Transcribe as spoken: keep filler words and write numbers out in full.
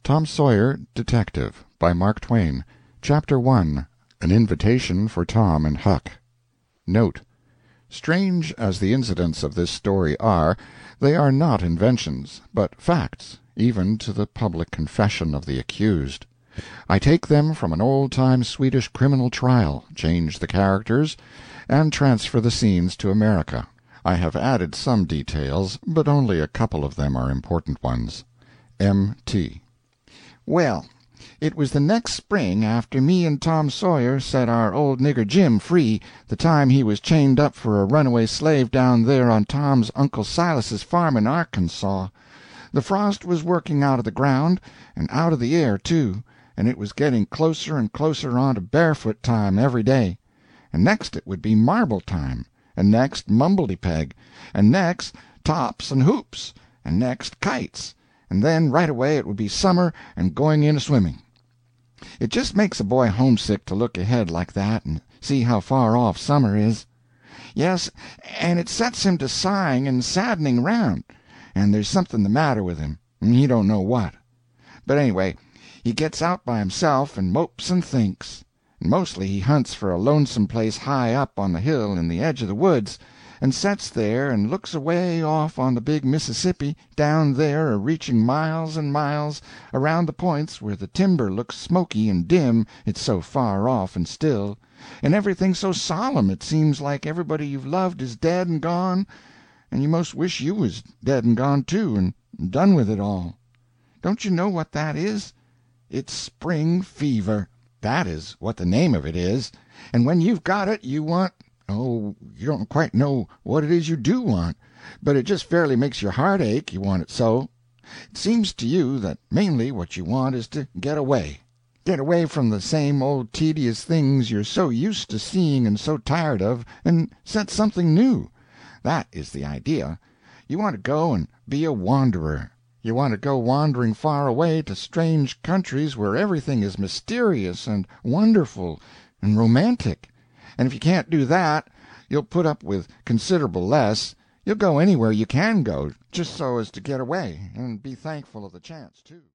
Tom Sawyer, Detective, by Mark Twain. Chapter one. An Invitation for Tom and Huck. Note: Strange as the incidents of this story are, they are not inventions, but facts, even to the public confession of the accused. I take them from an old-time Swedish criminal trial, change the characters, and transfer the scenes to America. I have added some details, but only a couple of them are important ones. M T Well, it was the next spring after me and Tom Sawyer set our old nigger Jim free, the time he was chained up for a runaway slave down there on Tom's Uncle Silas's farm in Arkansas. The frost was working out of the ground, and out of the air, too, and it was getting closer and closer on to barefoot time every day. And next it would be marble time, and next mumbledy-peg, and next tops and hoops, and next kites, and then right away it would be summer and going in a swimming. It just makes a boy homesick to look ahead like that and see how far off summer is. Yes, and it sets him to sighing and saddening around, and there's something the matter with him, and he don't know what. But anyway, he gets out by himself and mopes and thinks, and mostly he hunts for a lonesome place high up on the hill in the edge of the woods, and sets there and looks away off on the big Mississippi, down there a reaching miles and miles, around the points where the timber looks smoky and dim, it's so far off and still, and everything so solemn it seems like everybody you've loved is dead and gone, and you most wish you was dead and gone too, and done with it all. Don't you know what that is? It's spring fever. That is what the name of it is, and when you've got it you want— Oh, you don't quite know what it is you do want, but it just fairly makes your heart ache, you want it so. It seems to you that mainly what you want is to get away. Get away from the same old tedious things you're so used to seeing and so tired of, and set something new. That is the idea. You want to go and be a wanderer. You want to go wandering far away to strange countries where everything is mysterious and wonderful and romantic. And if you can't do that, you'll put up with considerable less. You'll go anywhere you can go, just so as to get away, and be thankful of the chance, too.